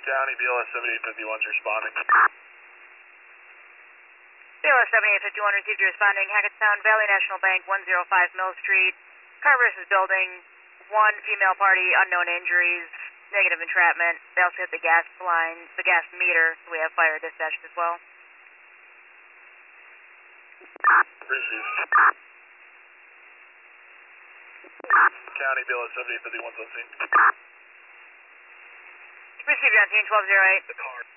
County, BLS 7851's responding. BLS 7851 received you responding. Hackettstown Valley National Bank, 105 Mill Street. Car versus building. One female party, unknown injuries, negative entrapment. They also hit the gas line, the gas meter, so we have fire dispatched as well. Received. County, BLS 7851's on scene. Received you on scene, 1208. The car.